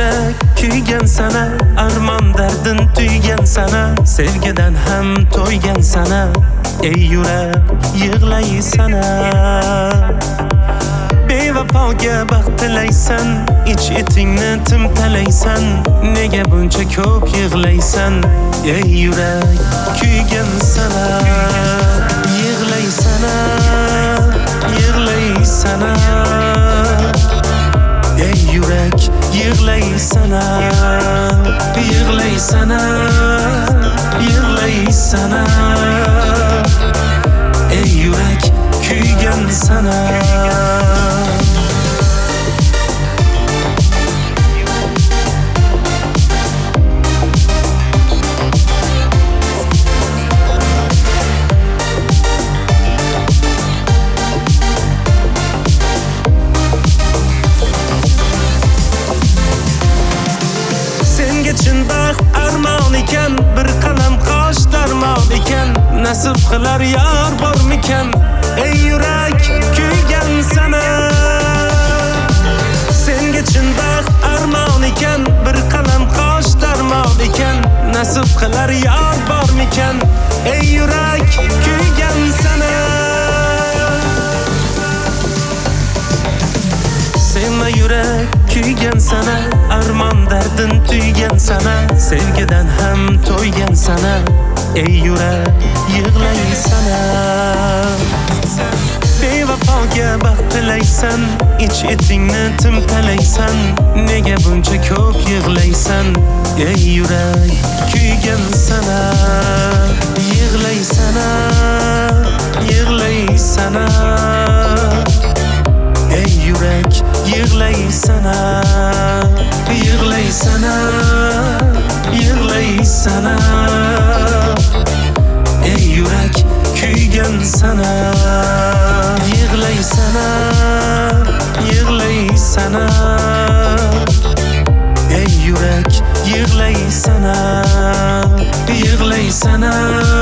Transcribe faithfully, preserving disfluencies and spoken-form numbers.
yurak kuygan sana, armon dardin tuygan sana, sevgidan ham to'ygan sana. Ey yurak yig'lay sana, bevafoga baxt tilaysan, ich etingni timtalaysan, nega buncha ko'p yig'laysan? Ey yurak kuygan sana, yig'lay sana, yig'lay sana. Ey yurak yig'lay sana, yig'lay sana, yig'lay sana. Ey yurak kuygan sana. Chin baxt armon ekan, bir qalam qosh darmon ekan, nasib qilar yor bormikan? Ey yurak kuygan sana. Senga chin baxt armon ekan, bir qalam qosh darmon ekan, nasib qilar yor bormikan? Ey yurak kuygan sana. Sevma yurak kuygan sana, armon dardin tuygan sana, sevgidan ham to'ygan sana. Ey yurak yig'lay sana, bevafoga baxt tilaysan, ich etingni timtalaysan, nega buncha ko'p yig'laysan? Ey yurak kuygan sana, yig'lay sana, yig'lay sana. Ey yurak yig'lay sana, yig'lay sana, yig'lay sana. Ey yurak kuygan sana, yig'lay sana, yig'lay sana. Ey yurak yig'lay sana, yig'lay sana.